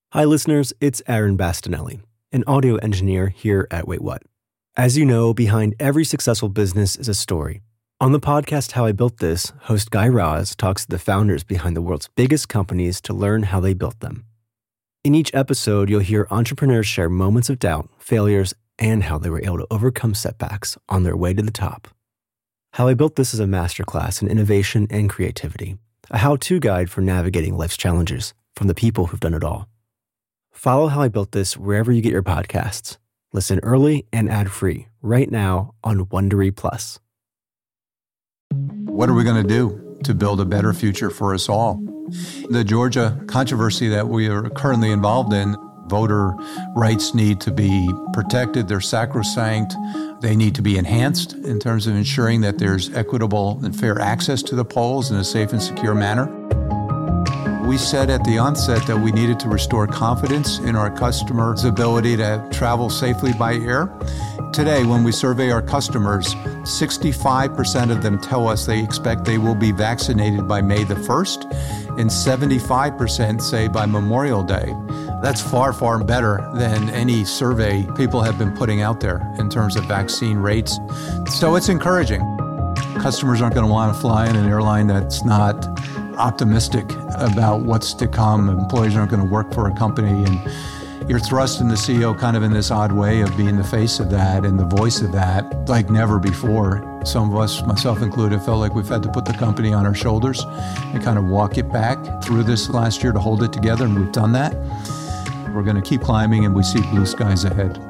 Hi, listeners. It's Aaron Bastinelli, an audio engineer here at Wait What. As you know, behind every successful business is a story. On the podcast How I Built This, host Guy Raz talks to the founders behind the world's biggest companies to learn how they built them. In each episode, you'll hear entrepreneurs share moments of doubt, failures, and how they were able to overcome setbacks on their way to the top. How I Built This is a masterclass in innovation and creativity, a how-to guide for navigating life's challenges from the people who've done it all. Follow How I Built This wherever you get your podcasts. Listen early and ad-free right now on Wondery Plus. What are we going to do to build a better future for us all? The Georgia controversy that we are currently involved in, voter rights need to be protected. They're sacrosanct. They need to be enhanced in terms of ensuring that there's equitable and fair access to the polls in a safe and secure manner. We said at the onset that we needed to restore confidence in our customers' ability to travel safely by air. Today, when we survey our customers, 65% of them tell us they expect they will be vaccinated by May the 1st, and 75% say by Memorial Day. That's far, far better than any survey people have been putting out there in terms of vaccine rates. So it's encouraging. Customers aren't going to want to fly in an airline that's not optimistic about what's to come. Employees aren't going to work for a company, and you're thrusting the CEO kind of in this odd way of being the face of that and the voice of that like never before. Some of us, myself included, felt like we've had to put the company on our shoulders and kind of walk it back through this last year to hold it together, and we've done that. We're going to keep climbing, and we see blue skies ahead.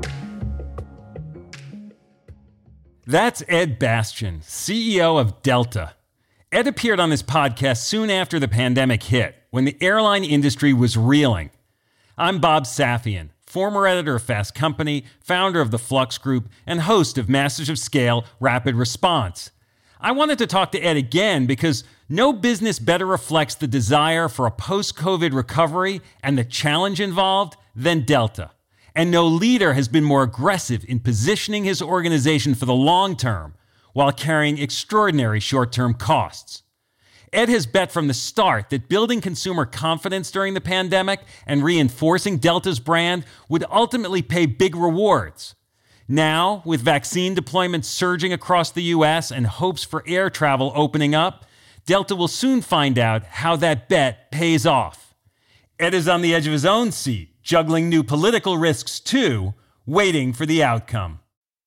That's Ed Bastian, CEO of Delta. Ed appeared on this podcast soon after the pandemic hit, when the airline industry was reeling. I'm Bob Safian, former editor of Fast Company, founder of the Flux Group, and host of Masters of Scale Rapid Response. I wanted to talk to Ed again because no business better reflects the desire for a post-COVID recovery and the challenge involved than Delta. And no leader has been more aggressive in positioning his organization for the long term while carrying extraordinary short-term costs. Ed has bet from the start that building consumer confidence during the pandemic and reinforcing Delta's brand would ultimately pay big rewards. Now, with vaccine deployment surging across the U.S. and hopes for air travel opening up, Delta will soon find out how that bet pays off. Ed is on the edge of his own seat, juggling new political risks too, waiting for the outcome.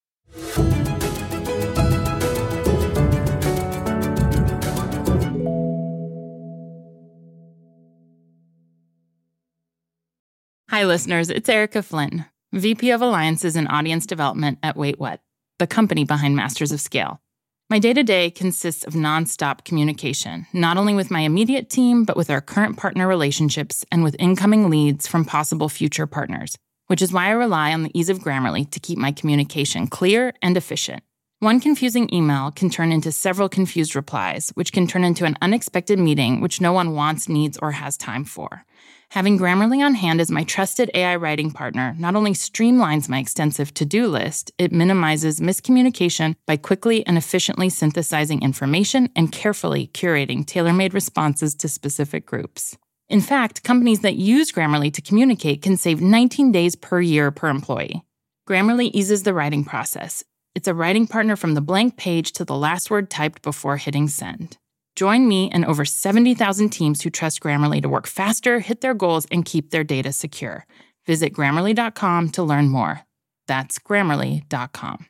Hi, listeners. It's Erica Flynn, VP of Alliances and Audience Development at Wait What, the company behind Masters of Scale. My day-to-day consists of nonstop communication, not only with my immediate team, but with our current partner relationships and with incoming leads from possible future partners, which is why I rely on the ease of Grammarly to keep my communication clear and efficient. One confusing email can turn into several confused replies, which can turn into an unexpected meeting which no one wants, needs, or has time for. Having Grammarly on hand as my trusted AI writing partner not only streamlines my extensive to-do list, it minimizes miscommunication by quickly and efficiently synthesizing information and carefully curating tailor-made responses to specific groups. In fact, companies that use Grammarly to communicate can save 19 days per year per employee. Grammarly eases the writing process. It's a writing partner from the blank page to the last word typed before hitting send. Join me and over 70,000 teams who trust Grammarly to work faster, hit their goals, and keep their data secure. Visit Grammarly.com to learn more. That's Grammarly.com.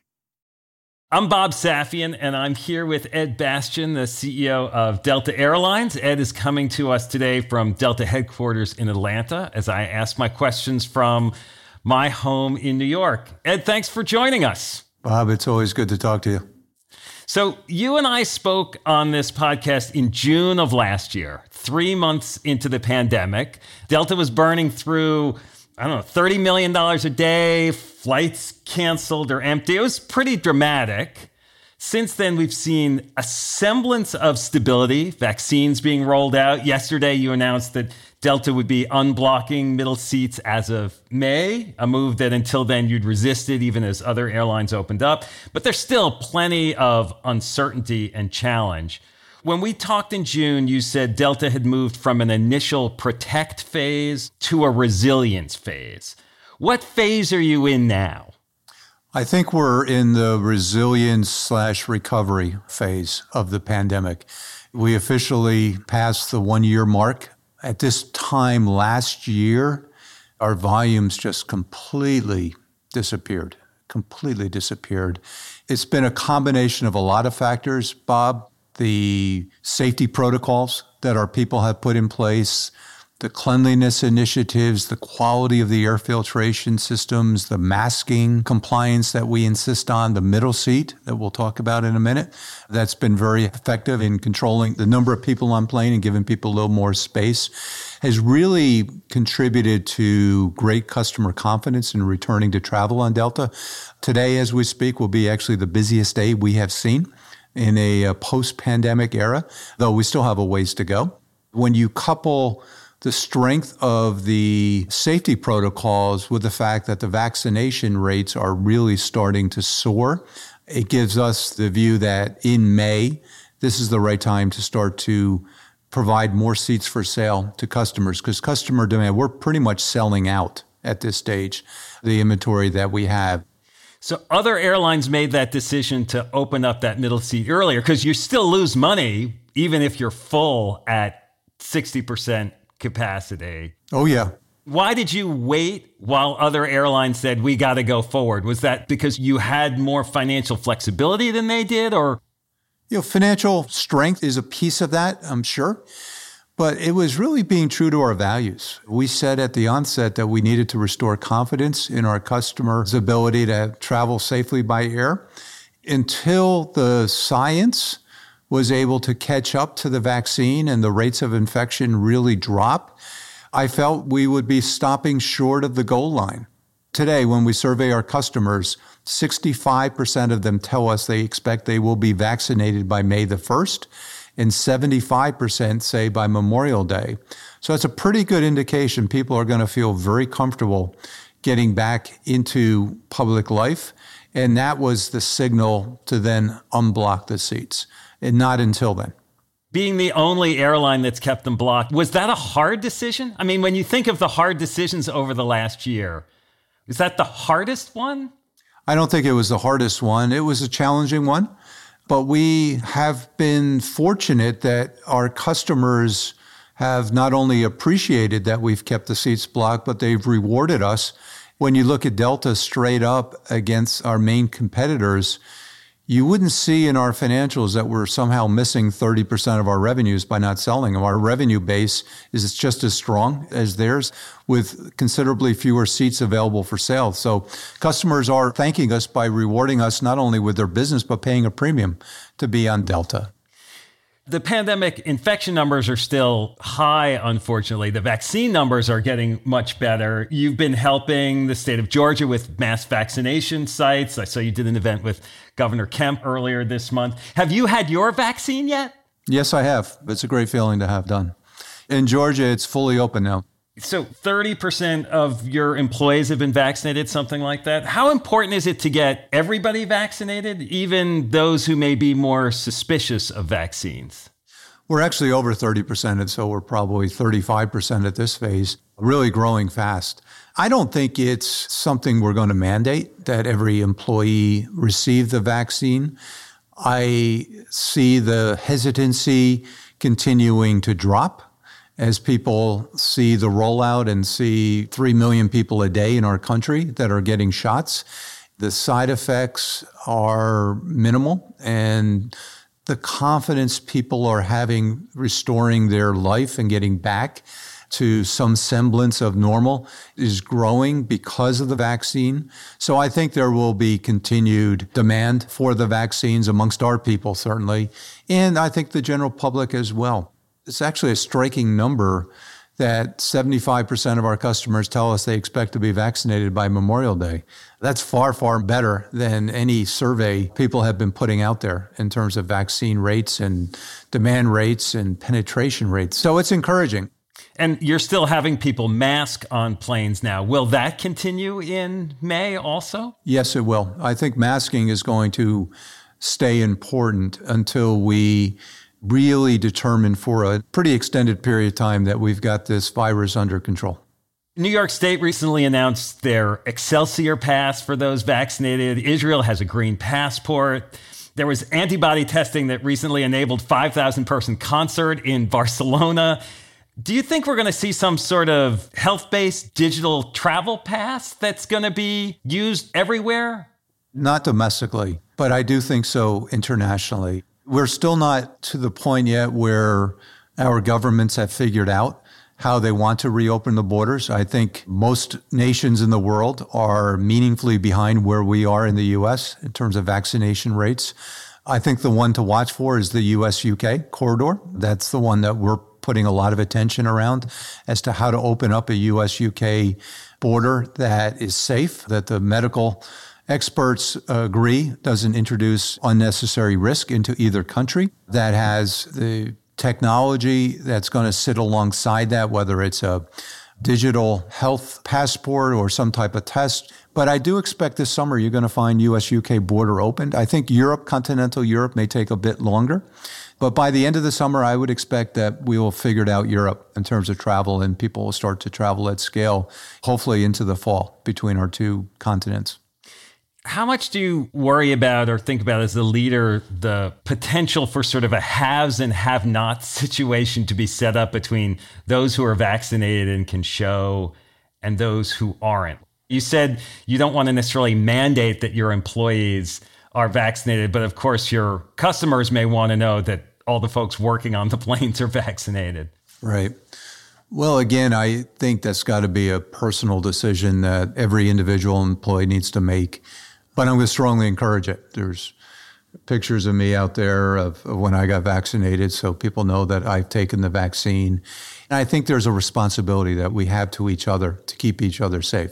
I'm Bob Safian, and I'm here with Ed Bastian, the CEO of Delta Airlines. Ed is coming to us today from Delta headquarters in Atlanta as I ask my questions from my home in New York. Ed, thanks for joining us. Bob, it's always good to talk to you. So you and I spoke on this podcast in June of last year, 3 months into the pandemic. Delta was burning through, $30 million a day, flights canceled or empty. It was pretty dramatic. Since then, we've seen a semblance of stability, vaccines being rolled out. Yesterday, you announced that Delta would be unblocking middle seats as of May, a move that until then you'd resisted even as other airlines opened up. But there's still plenty of uncertainty and challenge. When we talked in June, you said Delta had moved from an initial protect phase to a resilience phase. What phase are you in now? I think we're in the resilience/recovery phase of the pandemic. We officially passed the 1-year mark. At this time last year, our volumes just completely disappeared. It's been a combination of a lot of factors, Bob. The safety protocols that our people have put in place, the cleanliness initiatives, the quality of the air filtration systems, the masking compliance that we insist on, the middle seat that we'll talk about in a minute. That's been very effective in controlling the number of people on plane and giving people a little more space, has really contributed to great customer confidence in returning to travel on Delta. Today, as we speak, will be actually the busiest day we have seen in a post-pandemic era, though we still have a ways to go. When you couple the strength of the safety protocols with the fact that the vaccination rates are really starting to soar, it gives us the view that in May, this is the right time to start to provide more seats for sale to customers, because customer demand, we're pretty much selling out at this stage, the inventory that we have. So other airlines made that decision to open up that middle seat earlier because you still lose money even if you're full at 60% capacity. Oh, yeah. Why did you wait while other airlines said, we got to go forward? Was that because you had more financial flexibility than they did, or? Financial strength is a piece of that, I'm sure. But it was really being true to our values. We said at the onset that we needed to restore confidence in our customers' ability to travel safely by air. Until the science was able to catch up to the vaccine and the rates of infection really drop, I felt we would be stopping short of the goal line. Today, when we survey our customers, 65% of them tell us they expect they will be vaccinated by May the 1st. And 75% say by Memorial Day. So that's a pretty good indication people are going to feel very comfortable getting back into public life. And that was the signal to then unblock the seats, and not until then. Being the only airline that's kept them blocked, was that a hard decision? I mean, when you think of the hard decisions over the last year, is that the hardest one? I don't think it was the hardest one. It was a challenging one. But we have been fortunate that our customers have not only appreciated that we've kept the seats blocked, but they've rewarded us. When you look at Delta straight up against our main competitors, you wouldn't see in our financials that we're somehow missing 30% of our revenues by not selling them. Our revenue base is just as strong as theirs with considerably fewer seats available for sale. So customers are thanking us by rewarding us not only with their business, but paying a premium to be on Delta. The pandemic infection numbers are still high, unfortunately. The vaccine numbers are getting much better. You've been helping the state of Georgia with mass vaccination sites. I saw you did an event with Governor Kemp earlier this month. Have you had your vaccine yet? Yes, I have. It's a great feeling to have done. In Georgia, it's fully open now. So 30% of your employees have been vaccinated, something like that. How important is it to get everybody vaccinated, even those who may be more suspicious of vaccines? We're actually over 30%, and so we're probably 35% at this phase, really growing fast. I don't think it's something we're going to mandate that every employee receive the vaccine. I see the hesitancy continuing to drop as people see the rollout and see 3 million people a day in our country that are getting shots. The side effects are minimal, and the confidence people are having restoring their life and getting back to some semblance of normal is growing because of the vaccine. So I think there will be continued demand for the vaccines amongst our people, certainly, and I think the general public as well. It's actually a striking number that 75% of our customers tell us they expect to be vaccinated by Memorial Day. That's far, far better than any survey people have been putting out there in terms of vaccine rates and demand rates and penetration rates. So it's encouraging. And you're still having people mask on planes now. Will that continue in May also? Yes, it will. I think masking is going to stay important until we really determined for a pretty extended period of time that we've got this virus under control. New York State recently announced their Excelsior Pass for those vaccinated. Israel has a green passport. There was antibody testing that recently enabled 5,000-person concert in Barcelona. Do you think we're going to see some sort of health-based digital travel pass that's going to be used everywhere? Not domestically, but I do think so internationally. We're still not to the point yet where our governments have figured out how they want to reopen the borders. I think most nations in the world are meaningfully behind where we are in the U.S. in terms of vaccination rates. I think the one to watch for is the U.S.-UK corridor. That's the one that we're putting a lot of attention around as to how to open up a U.S.-UK border that is safe, that the medical experts agree doesn't introduce unnecessary risk into either country, that has the technology that's going to sit alongside that, whether it's a digital health passport or some type of test. But I do expect this summer you're going to find U.S.-UK border opened. I think Europe, continental Europe, may take a bit longer. But by the end of the summer, I would expect that we will figure out Europe in terms of travel, and people will start to travel at scale, hopefully into the fall between our two continents. How much do you worry about or think about as a leader the potential for sort of a haves and have-nots situation to be set up between those who are vaccinated and can show and those who aren't? You said you don't want to necessarily mandate that your employees are vaccinated, but of course your customers may want to know that all the folks working on the planes are vaccinated. Right. Well, again, I think that's got to be a personal decision that every individual employee needs to make. But I'm going to strongly encourage it. There's pictures of me out there of when I got vaccinated, so people know that I've taken the vaccine. And I think there's a responsibility that we have to each other to keep each other safe.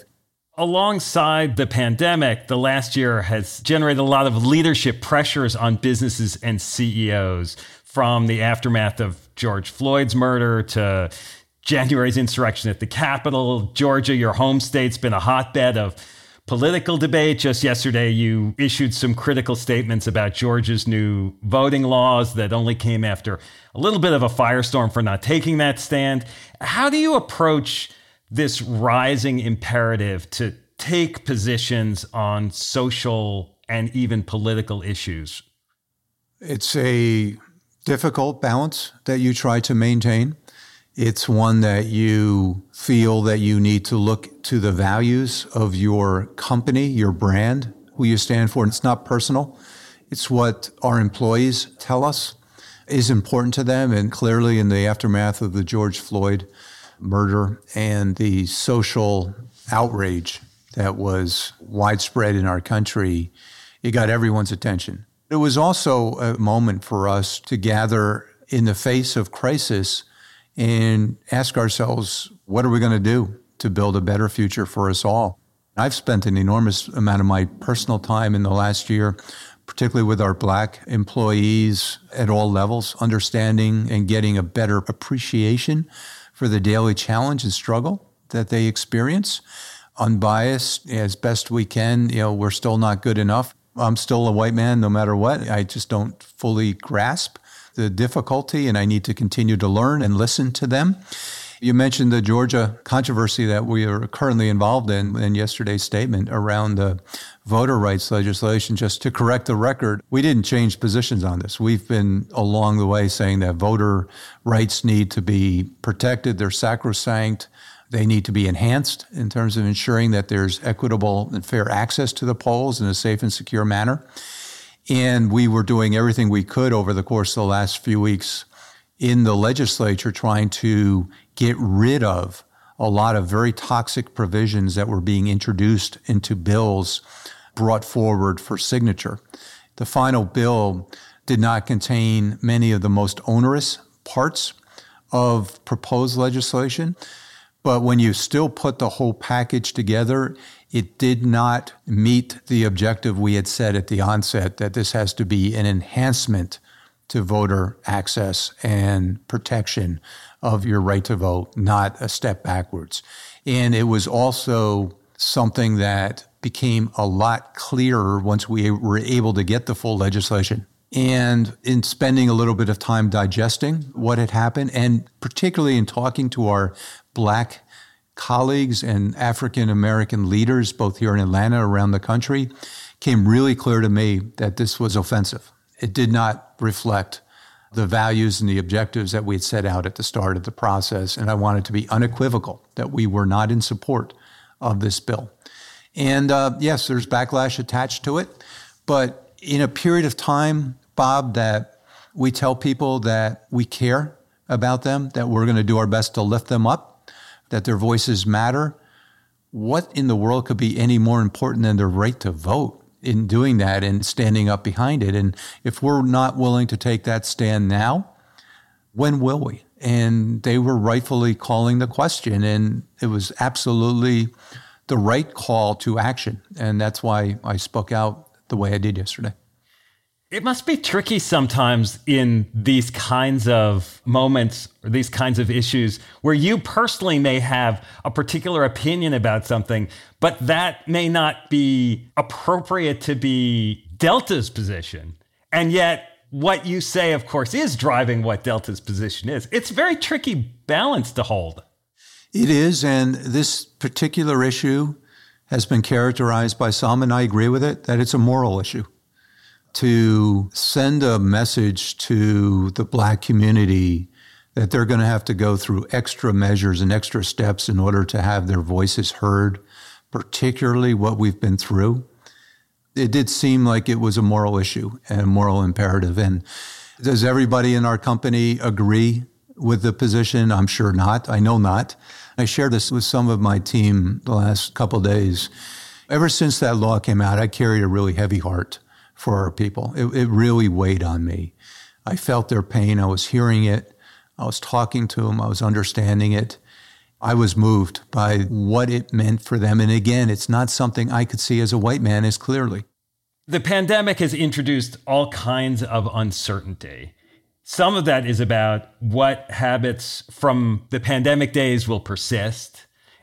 Alongside the pandemic, the last year has generated a lot of leadership pressures on businesses and CEOs, from the aftermath of George Floyd's murder to January's insurrection at the Capitol. Georgia, your home state's been a hotbed of political debate. Just yesterday, you issued some critical statements about Georgia's new voting laws that only came after a little bit of a firestorm for not taking that stand. How do you approach this rising imperative to take positions on social and even political issues? It's a difficult balance that you try to maintain. It's one that you feel that you need to look to the values of your company, your brand, who you stand for. And it's not personal. It's what our employees tell us is important to them. And clearly in the aftermath of the George Floyd murder and the social outrage that was widespread in our country, it got everyone's attention. It was also a moment for us to gather in the face of crisis and ask ourselves, what are we going to do to build a better future for us all? I've spent an enormous amount of my personal time in the last year, particularly with our Black employees at all levels, understanding and getting a better appreciation for the daily challenge and struggle that they experience. Unbiased as best we can, we're still not good enough. I'm still a white man no matter what. I just don't fully grasp the difficulty, and I need to continue to learn and listen to them. You mentioned the Georgia controversy that we are currently involved in yesterday's statement around the voter rights legislation. Just to correct the record, we didn't change positions on this. We've been along the way saying that voter rights need to be protected. They're sacrosanct. They need to be enhanced in terms of ensuring that there's equitable and fair access to the polls in a safe and secure manner. And we were doing everything we could over the course of the last few weeks in the legislature trying to get rid of a lot of very toxic provisions that were being introduced into bills brought forward for signature. The final bill did not contain many of the most onerous parts of proposed legislation, but when you still put the whole package together, it did not meet the objective we had set at the onset, that this has to be an enhancement to voter access and protection of your right to vote, not a step backwards. And it was also something that became a lot clearer once we were able to get the full legislation And in spending a little bit of time digesting what had happened, and particularly in talking to our Black colleagues and African American leaders, both here in Atlanta, around the country, came really clear to me that this was offensive. It did not reflect the values and the objectives that we had set out at the start of the process. And I wanted to be unequivocal that we were not in support of this bill. And yes, there's backlash attached to it. But in a period of time, Bob, that we tell people that we care about them, that we're going to do our best to lift them up, that their voices matter, what in the world could be any more important than their right to vote in doing that and standing up behind it? And if we're not willing to take that stand now, when will we? And they were rightfully calling the question, and it was absolutely the right call to action. And that's why I spoke out the way I did yesterday. It must be tricky sometimes in these kinds of moments or these kinds of issues where you personally may have a particular opinion about something, but that may not be appropriate to be Delta's position. And yet what you say, of course, is driving what Delta's position is. It's a very tricky balance to hold. It is, and this particular issue has been characterized by some, and I agree with it, that it's a moral issue. To send a message to the Black community that they're going to have to go through extra measures and extra steps in order to have their voices heard, particularly what we've been through. It did seem like it was a moral issue and a moral imperative. And does everybody in our company agree with the position? I'm sure not. I know not. I shared this with some of my team the last couple of days. Ever since that law came out, I carried a really heavy heart for our people. It really weighed on me. I felt their pain. I was hearing it. I was talking to them. I was understanding it. I was moved by what it meant for them. And again, it's not something I could see as a white man as clearly. The pandemic has introduced all kinds of uncertainty. Some of that is about what habits from the pandemic days will persist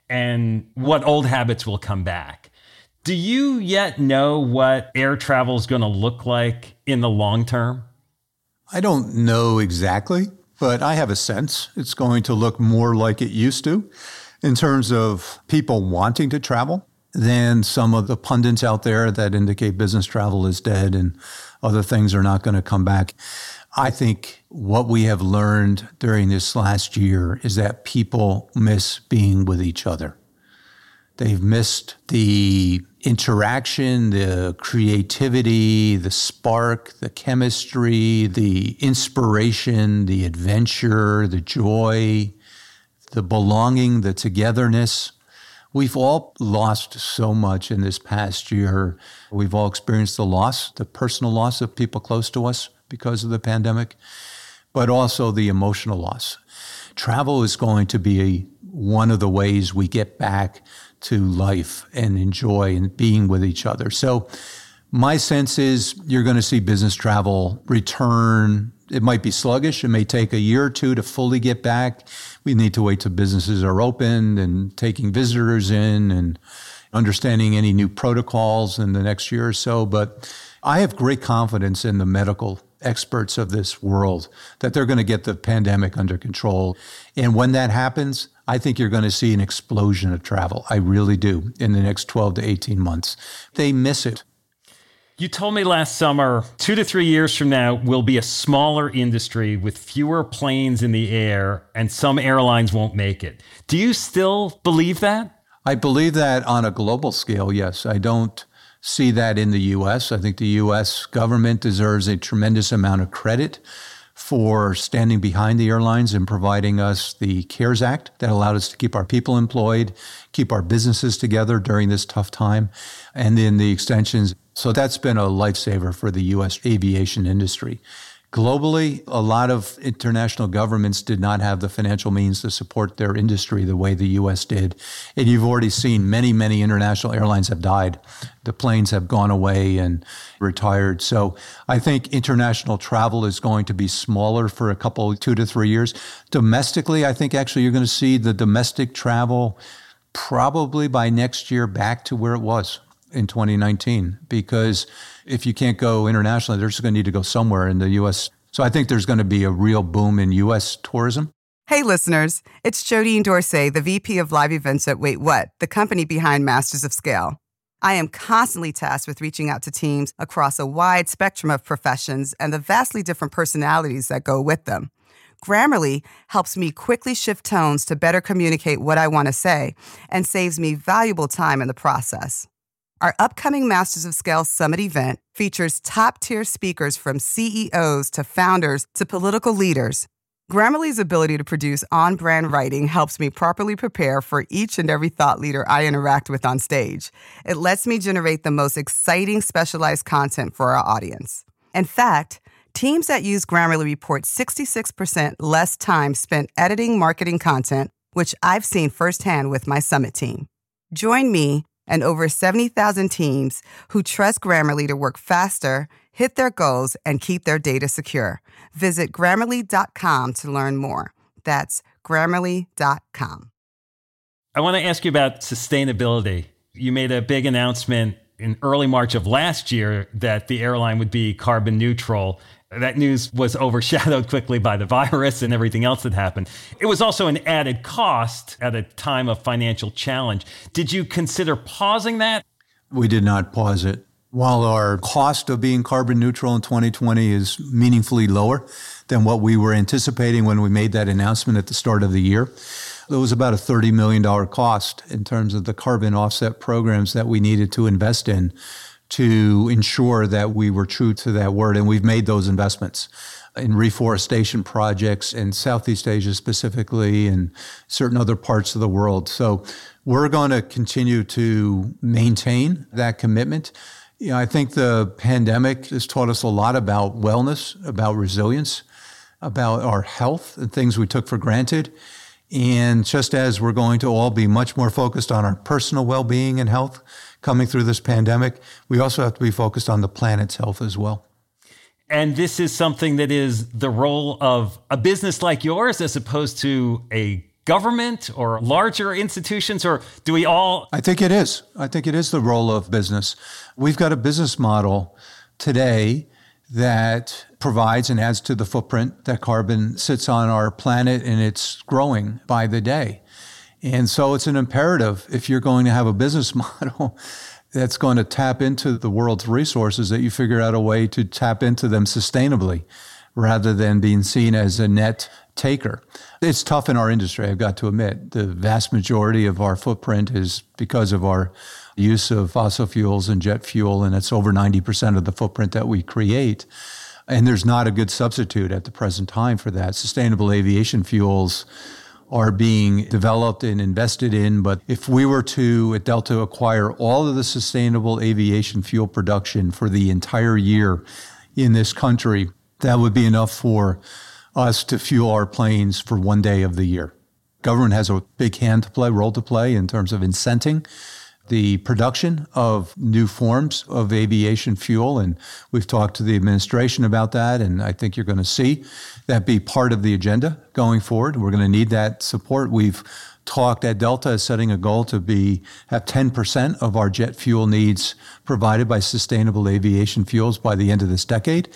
and what old habits will come back. Do you yet know what air travel is going to look like in the long term? I don't know exactly, but I have a sense it's going to look more like it used to in terms of people wanting to travel than some of the pundits out there that indicate business travel is dead and other things are not going to come back. I think what we have learned during this last year is that people miss being with each other. They've missed the interaction, the creativity, the spark, the chemistry, the inspiration, the adventure, the joy, the belonging, the togetherness. We've all lost so much in this past year. We've all experienced the loss, the personal loss of people close to us because of the pandemic, but also the emotional loss. Travel is going to be one of the ways we get back to life and enjoy and being with each other. So my sense is you're going to see business travel return. It might be sluggish. It may take a year or two to fully get back. We need to wait till businesses are open and taking visitors in and understanding any new protocols in the next year or so. But I have great confidence in the medical experts of this world that they're going to get the pandemic under control. And when that happens, I think you're going to see an explosion of travel. I really do in the next 12 to 18 months. They miss it. You told me last summer, 2 to 3 years from now, we'll be a smaller industry with fewer planes in the air and some airlines won't make it. Do you still believe that? I believe that on a global scale, yes. I don't see that in the U.S. I think the U.S. government deserves a tremendous amount of credit for standing behind the airlines and providing us the CARES Act that allowed us to keep our people employed, keep our businesses together during this tough time, and then the extensions. So that's been a lifesaver for the U.S. aviation industry. Globally, a lot of international governments did not have the financial means to support their industry the way the U.S. did. And you've already seen many, many international airlines have died. The planes have gone away and retired. So I think international travel is going to be smaller for a couple, 2 to 3 years. Domestically, I think actually you're going to see the domestic travel probably by next year back to where it was. in 2019, because if you can't go internationally, they're just going to need to go somewhere in the U.S. So I think there's going to be a real boom in U.S. tourism. Hey, listeners, it's Jodine Dorsey, the VP of Live Events at Wait What, the company behind Masters of Scale. I am constantly tasked with reaching out to teams across a wide spectrum of professions and the vastly different personalities that go with them. Grammarly helps me quickly shift tones to better communicate what I want to say and saves me valuable time in the process. Our upcoming Masters of Scale Summit event features top-tier speakers from CEOs to founders to political leaders. Grammarly's ability to produce on-brand writing helps me properly prepare for each and every thought leader I interact with on stage. It lets me generate the most exciting specialized content for our audience. In fact, teams that use Grammarly report 66% less time spent editing marketing content, which I've seen firsthand with my Summit team. Join me and over 70,000 teams who trust Grammarly to work faster, hit their goals, and keep their data secure. Visit Grammarly.com to learn more. That's Grammarly.com. I want to ask you about sustainability. You made a big announcement in early March of last year that the airline would be carbon neutral. That news was overshadowed quickly by the virus and everything else that happened. It was also an added cost at a time of financial challenge. Did you consider pausing that? We did not pause it. While our cost of being carbon neutral in 2020 is meaningfully lower than what we were anticipating when we made that announcement at the start of the year, there was about a $30 million cost in terms of the carbon offset programs that we needed to invest in to ensure that we were true to that word. And we've made those investments in reforestation projects in Southeast Asia specifically and certain other parts of the world. So we're going to continue to maintain that commitment. You know, I think the pandemic has taught us a lot about wellness, about resilience, about our health and things we took for granted. And just as we're going to all be much more focused on our personal well-being and health coming through this pandemic, we also have to be focused on the planet's health as well. And this is something that is the role of a business like yours as opposed to a government or larger institutions, or do we all? I think it is. I think it is the role of business. We've got a business model today that provides and adds to the footprint that carbon sits on our planet, and it's growing by the day. And so it's an imperative, if you're going to have a business model that's going to tap into the world's resources, that you figure out a way to tap into them sustainably rather than being seen as a net taker. It's tough in our industry, I've got to admit. The vast majority of our footprint is because of our use of fossil fuels and jet fuel, and it's over 90% of the footprint that we create. And there's not a good substitute at the present time for that. Sustainable aviation fuels are being developed and invested in, but if we were to, at Delta, acquire all of the sustainable aviation fuel production for the entire year in this country, that would be enough for us to fuel our planes for one day of the year. Government has a big role to play in terms of incenting the production of new forms of aviation fuel. And we've talked to the administration about that. And I think you're going to see that be part of the agenda going forward. We're going to need that support. We've talked at Delta as setting a goal to have 10% of our jet fuel needs provided by sustainable aviation fuels by the end of this decade.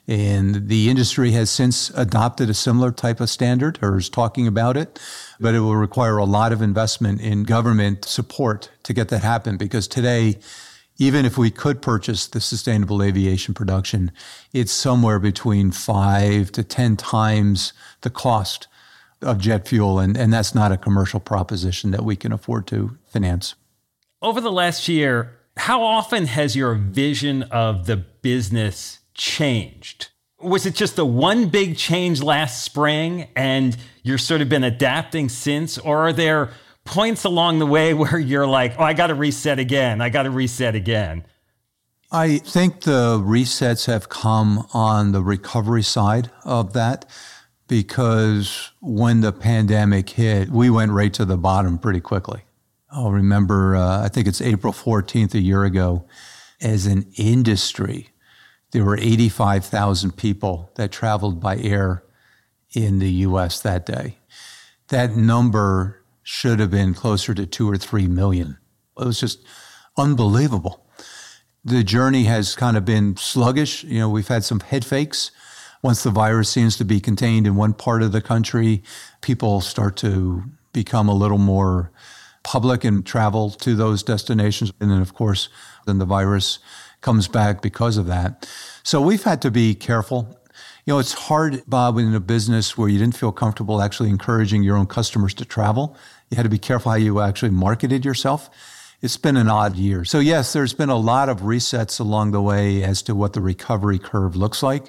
And the industry has since adopted a similar type of standard or is talking about it, but it will require a lot of investment in government support to get that happen, because today, even if we could purchase the sustainable aviation production, it's somewhere between 5 to 10 times the cost of jet fuel, and that's not a commercial proposition that we can afford to finance. Over the last year, how often has your vision of the business changed? Was it just the one big change last spring and you're sort of been adapting since? Or are there points along the way where you're like, oh, I got to reset again. I think the resets have come on the recovery side of that, because when the pandemic hit, we went right to the bottom pretty quickly. I'll remember, I think it's April 14th a year ago, as an industry, there were 85,000 people that traveled by air in the U.S. that day. That number should have been closer to 2 or 3 million. It was just unbelievable. The journey has kind of been sluggish. We've had some head fakes. Once the virus seems to be contained in one part of the country, people start to become a little more public and travel to those destinations. And then, of course, then the virus comes back because of that. So we've had to be careful. It's hard, Bob, in a business where you didn't feel comfortable actually encouraging your own customers to travel. You had to be careful how you actually marketed yourself. It's been an odd year. So yes, there's been a lot of resets along the way as to what the recovery curve looks like.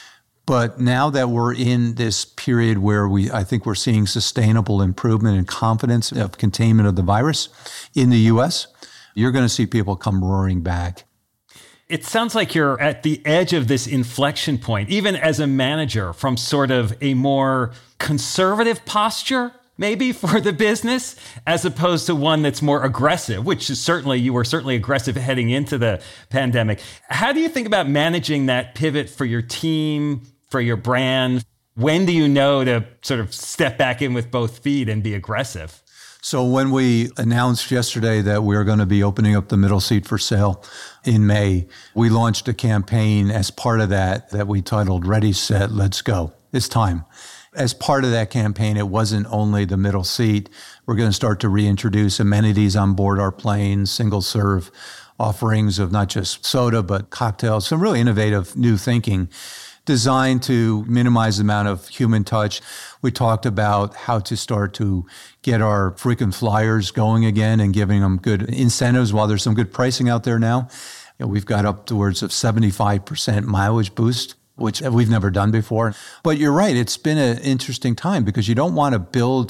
But now that we're in this period where I think we're seeing sustainable improvement and confidence of containment of the virus in the U.S., you're going to see people come roaring back. It sounds like you're at the edge of this inflection point, even as a manager, from sort of a more conservative posture, maybe, for the business, as opposed to one that's more aggressive, which is you were certainly aggressive heading into the pandemic. How do you think about managing that pivot for your team, for your brand? When do you know to sort of step back in with both feet and be aggressive? So when we announced yesterday that we were going to be opening up the middle seat for sale in May, we launched a campaign as part of that we titled Ready, Set, Let's Go. It's time. As part of that campaign, it wasn't only the middle seat. We're going to start to reintroduce amenities on board our planes, single-serve offerings of not just soda, but cocktails, some really innovative new thinking designed to minimize the amount of human touch. We talked about how to start to get our frequent flyers going again and giving them good incentives while there's some good pricing out there now. We've got upwards of 75% mileage boost, which we've never done before. But you're right, it's been an interesting time because you don't want to build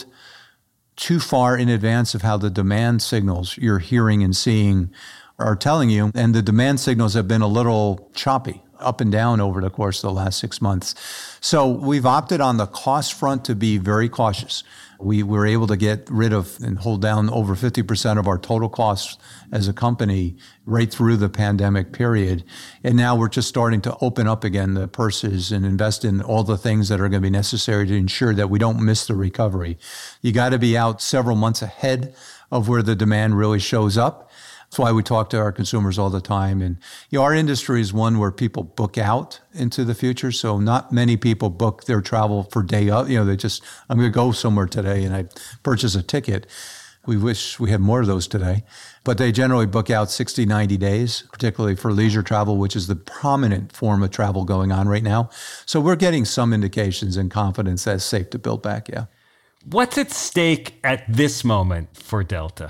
too far in advance of how the demand signals you're hearing and seeing are telling you. And the demand signals have been a little choppy, up and down over the course of the last 6 months. So we've opted on the cost front to be very cautious. We were able to get rid of and hold down over 50% of our total costs as a company right through the pandemic period. And now we're just starting to open up again the purses and invest in all the things that are going to be necessary to ensure that we don't miss the recovery. You got to be out several months ahead of where the demand really shows up. That's why we talk to our consumers all the time. And our industry is one where people book out into the future. So not many people book their travel for day up. They just, I'm going to go somewhere today and I purchase a ticket. We wish we had more of those today. But they generally book out 60, 90 days, particularly for leisure travel, which is the prominent form of travel going on right now. So we're getting some indications and confidence that it's safe to build back, yeah. What's at stake at this moment for Delta?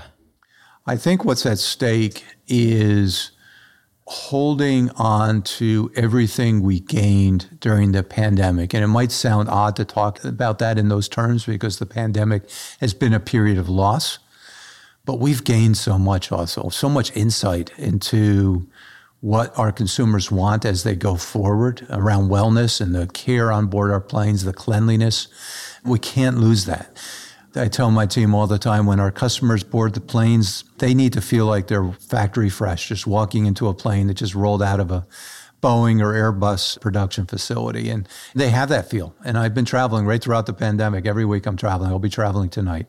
I think what's at stake is holding on to everything we gained during the pandemic. And it might sound odd to talk about that in those terms because the pandemic has been a period of loss. But we've gained so much also, so much insight into what our consumers want as they go forward around wellness and the care on board our planes, the cleanliness. We can't lose that. I tell my team all the time, when our customers board the planes, they need to feel like they're factory fresh, just walking into a plane that just rolled out of a Boeing or Airbus production facility. And they have that feel. And I've been traveling right throughout the pandemic. Every week I'm traveling. I'll be traveling tonight.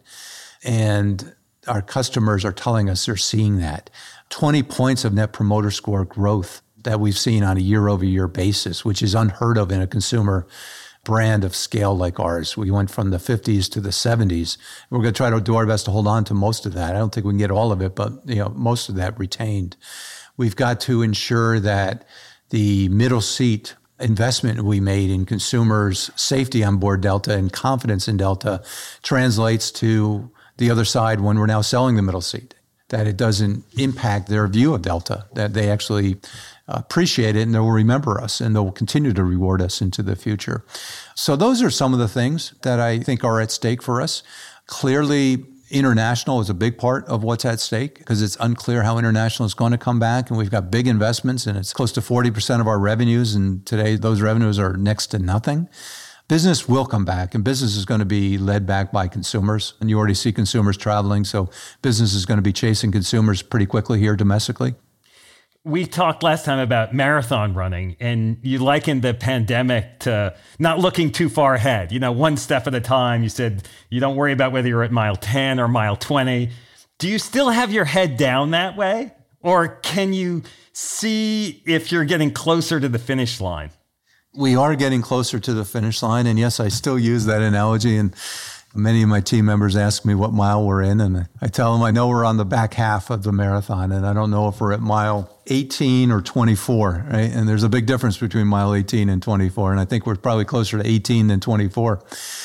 And our customers are telling us they're seeing that. 20 points of Net Promoter Score growth that we've seen on a year-over-year basis, which is unheard of in a consumer brand of scale like ours. We went from the 50s to the 70s. We're going to try to do our best to hold on to most of that. I don't think we can get all of it, but most of that retained. We've got to ensure that the middle seat investment we made in consumers' safety on board Delta and confidence in Delta translates to the other side when we're now selling the middle seat, that it doesn't impact their view of Delta, that they actually appreciate it and they'll remember us and they'll continue to reward us into the future. So those are some of the things that I think are at stake for us. Clearly, international is a big part of what's at stake because it's unclear how international is going to come back. And we've got big investments and it's close to 40% of our revenues. And today those revenues are next to nothing. Business will come back and business is going to be led back by consumers. And you already see consumers traveling. So business is going to be chasing consumers pretty quickly here domestically. We talked last time about marathon running, and you likened the pandemic to not looking too far ahead. One step at a time. You said you don't worry about whether you're at mile 10 or mile 20. Do you still have your head down that way? Or can you see if you're getting closer to the finish line? We are getting closer to the finish line. And yes, I still use that analogy. And many of my team members ask me what mile we're in. And I tell them I know we're on the back half of the marathon. And I don't know if we're at mile 18 or 24, right? And there's a big difference between mile 18 and 24. And I think we're probably closer to 18 than 24.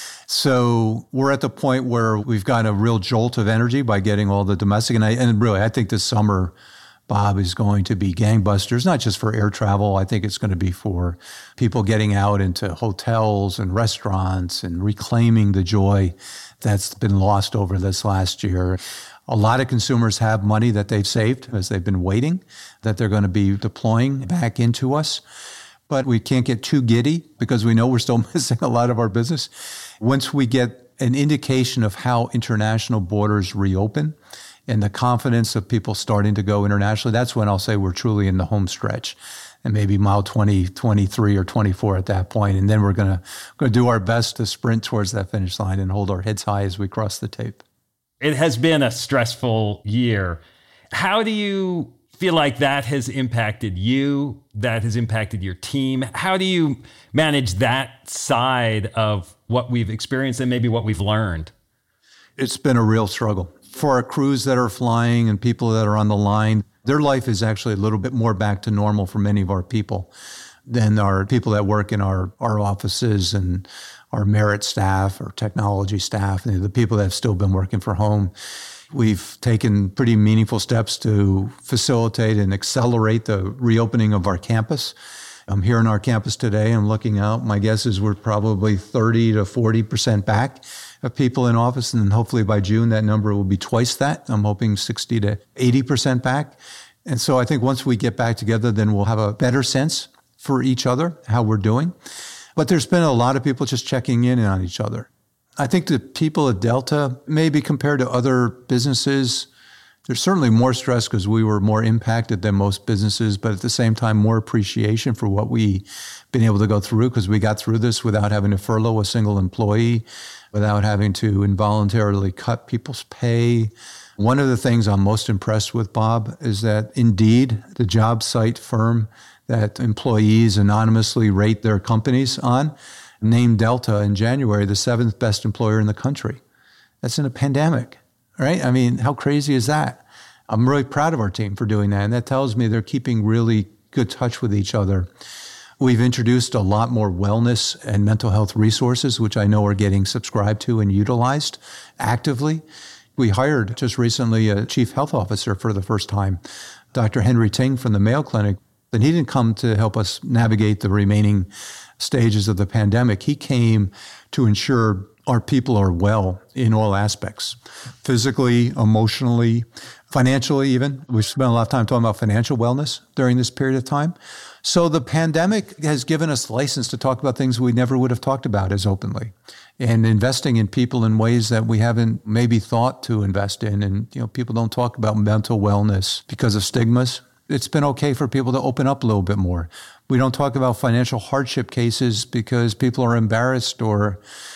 So we're at the point where we've got a real jolt of energy by getting all the domestic. And really, I think this summer, Bob, is going to be gangbusters, not just for air travel. I think it's going to be for people getting out into hotels and restaurants and reclaiming the joy that's been lost over this last year. A lot of consumers have money that they've saved as they've been waiting, that they're going to be deploying back into us. But we can't get too giddy because we know we're still missing a lot of our business. Once we get an indication of how international borders reopen and the confidence of people starting to go internationally, that's when I'll say we're truly in the home stretch. And maybe mile 20, 23, or 24 at that point. And then we're going to do our best to sprint towards that finish line and hold our heads high as we cross the tape. It has been a stressful year. How do you feel like that has impacted you, that has impacted your team? How do you manage that side of what we've experienced and maybe what we've learned? It's been a real struggle. For our crews that are flying and people that are on the line, their life is actually a little bit more back to normal for many of our people than our people that work in our offices and our merit staff or technology staff, and the people that have still been working from home. We've taken pretty meaningful steps to facilitate and accelerate the reopening of our campus. I'm here on our campus today. I'm looking out. My guess is we're probably 30 to 40% back of people in office. And then hopefully by June, that number will be twice that. I'm hoping 60 to 80% back. And so I think once we get back together, then we'll have a better sense for each other, how we're doing. But there's been a lot of people just checking in on each other. I think the people at Delta, maybe compared to other businesses, there's certainly more stress because we were more impacted than most businesses, but at the same time, more appreciation for what we've been able to go through because we got through this without having to furlough a single employee, without having to involuntarily cut people's pay. One of the things I'm most impressed with, Bob, is that Indeed, the job site firm that employees anonymously rate their companies on, named Delta in January the 7th best employer in the country. That's in a pandemic, right? I mean, how crazy is that? I'm really proud of our team for doing that. And that tells me they're keeping really good touch with each other. We've introduced a lot more wellness and mental health resources, which I know are getting subscribed to and utilized actively. We hired just recently a chief health officer for the first time, Dr. Henry Ting from the Mayo Clinic. And he didn't come to help us navigate the remaining stages of the pandemic. He came to ensure our people are well in all aspects, physically, emotionally, financially even. We've spent a lot of time talking about financial wellness during this period of time. So the pandemic has given us license to talk about things we never would have talked about as openly, and investing in people in ways that we haven't maybe thought to invest in. And, people don't talk about mental wellness because of stigmas. It's been okay for people to open up a little bit more. We don't talk about financial hardship cases because people are embarrassed or,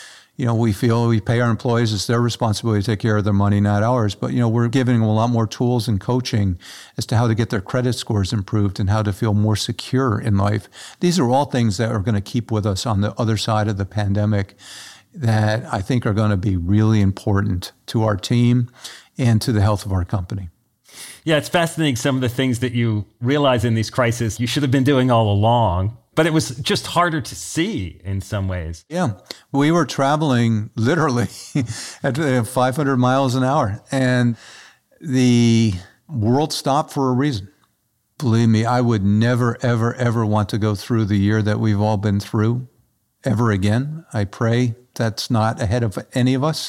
we feel we pay our employees. It's their responsibility to take care of their money, not ours. But, we're giving them a lot more tools and coaching as to how to get their credit scores improved and how to feel more secure in life. These are all things that are going to keep with us on the other side of the pandemic that I think are going to be really important to our team and to the health of our company. Yeah, it's fascinating some of the things that you realize in these crises you should have been doing all along, but it was just harder to see in some ways. Yeah, we were traveling literally at 500 miles an hour, and the world stopped for a reason. Believe me, I would never, ever, ever want to go through the year that we've all been through ever again. I pray that's not ahead of any of us.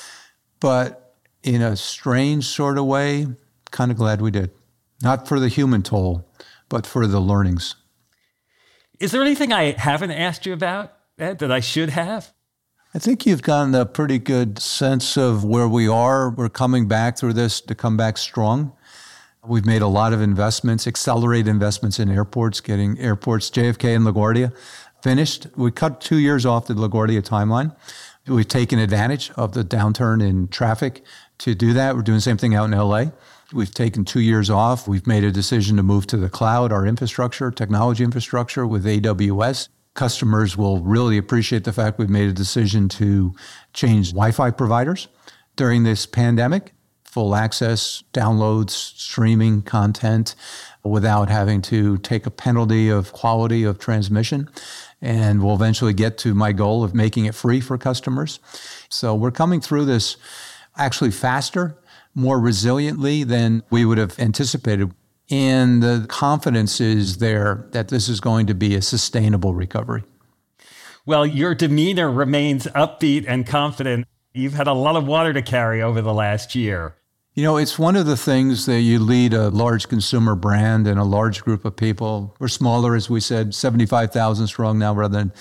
But in a strange sort of way, kind of glad we did. Not for the human toll, but for the learnings. Is there anything I haven't asked you about, Ed, that I should have? I think you've gotten a pretty good sense of where we are. We're coming back through this to come back strong. We've made a lot of investments, accelerated investments in airports, getting airports, JFK and LaGuardia, finished. We cut 2 years off the LaGuardia timeline. We've taken advantage of the downturn in traffic to do that. We're doing the same thing out in LA. We've taken 2 years off. We've made a decision to move to the cloud, our infrastructure, technology infrastructure with AWS. Customers will really appreciate the fact we've made a decision to change Wi-Fi providers during this pandemic. Full access, downloads, streaming content without having to take a penalty of quality of transmission. And we'll eventually get to my goal of making it free for customers. So we're coming through this actually faster, more resiliently than we would have anticipated. And the confidence is there that this is going to be a sustainable recovery. Well, your demeanor remains upbeat and confident. You've had a lot of water to carry over the last year. You know, it's one of the things that you lead a large consumer brand and a large group of people. We're smaller, as we said, 75,000 strong now rather than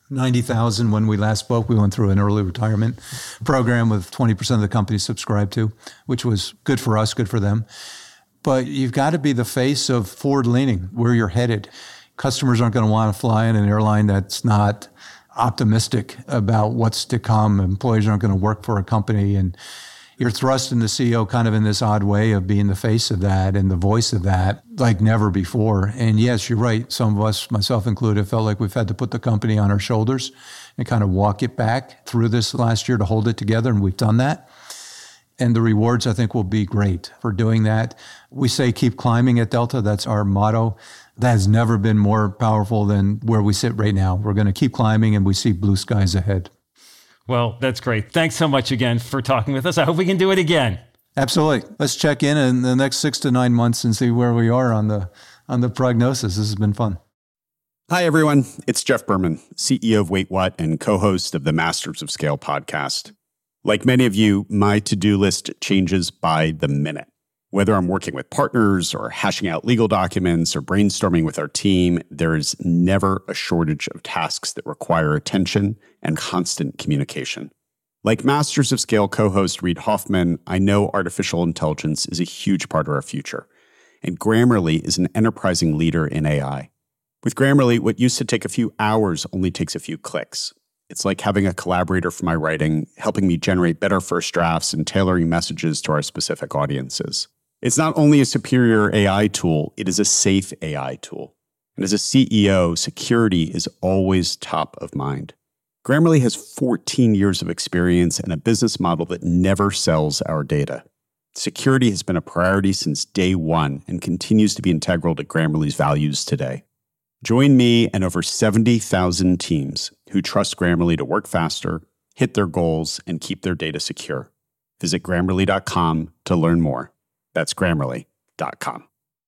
90,000 when we last spoke. We went through an early retirement program with 20% of the company subscribed to, which was good for us, good for them. But you've got to be the face of forward-leaning, where you're headed. Customers aren't going to want to fly in an airline that's not optimistic about what's to come. Employees aren't going to work for a company, and you're thrusting the CEO kind of in this odd way of being the face of that and the voice of that like never before. And yes, you're right. Some of us, myself included, felt like we've had to put the company on our shoulders and kind of walk it back through this last year to hold it together. And we've done that. And the rewards, I think, will be great for doing that. We say keep climbing at Delta. That's our motto. That has never been more powerful than where we sit right now. We're going to keep climbing and we see blue skies ahead. Well, that's great. Thanks so much again for talking with us. I hope we can do it again. Absolutely. Let's check in the next 6 to 9 months and see where we are on the prognosis. This has been fun. Hi, everyone. It's Jeff Berman, CEO of Wait What and co-host of the Masters of Scale podcast. Like many of you, my to-do list changes by the minute. Whether I'm working with partners or hashing out legal documents or brainstorming with our team, there is never a shortage of tasks that require attention and constant communication. Like Masters of Scale co-host Reid Hoffman, I know artificial intelligence is a huge part of our future, and Grammarly is an enterprising leader in AI. With Grammarly, what used to take a few hours only takes a few clicks. It's like having a collaborator for my writing, helping me generate better first drafts and tailoring messages to our specific audiences. It's not only a superior AI tool, it is a safe AI tool. And as a CEO, security is always top of mind. Grammarly has 14 years of experience and a business model that never sells our data. Security has been a priority since day one and continues to be integral to Grammarly's values today. Join me and over 70,000 teams who trust Grammarly to work faster, hit their goals, and keep their data secure. Visit Grammarly.com to learn more. That's Grammarly.com.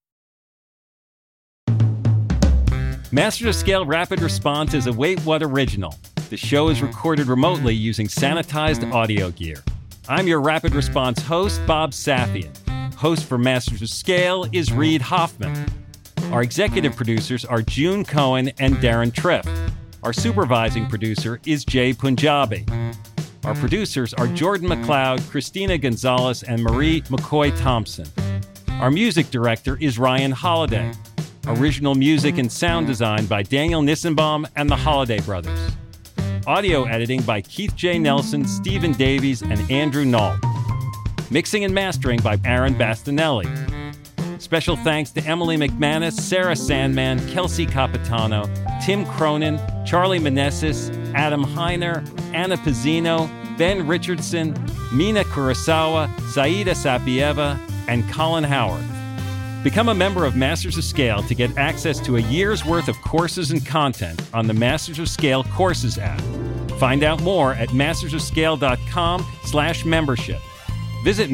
Masters of Scale Rapid Response is a Wait What original. The show is recorded remotely using sanitized audio gear. I'm your Rapid Response host, Bob Safian. Host for Masters of Scale is Reid Hoffman. Our executive producers are June Cohen and Darren Triff. Our supervising producer is Jay Punjabi. Our producers are Jordan McLeod, Christina Gonzalez, and Marie McCoy-Thompson. Our music director is Ryan Holiday. Original music and sound design by Daniel Nissenbaum and the Holiday Brothers. Audio editing by Keith J. Nelson, Stephen Davies, and Andrew Nault. Mixing and mastering by Aaron Bastinelli. Special thanks to Emily McManus, Sarah Sandman, Kelsey Capitano, Tim Cronin, Charlie Meneses, Adam Heiner, Anna Pizzino, Ben Richardson, Mina Kurosawa, Saida Sapieva, and Colin Howard. Become a member of Masters of Scale to get access to a year's worth of courses and content on the Masters of Scale Courses app. Find out more at mastersofscale.com/membership. Visit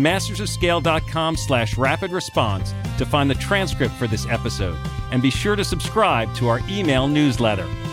mastersofscale.com/rapid response to find the transcript for this episode, and be sure to subscribe to our email newsletter.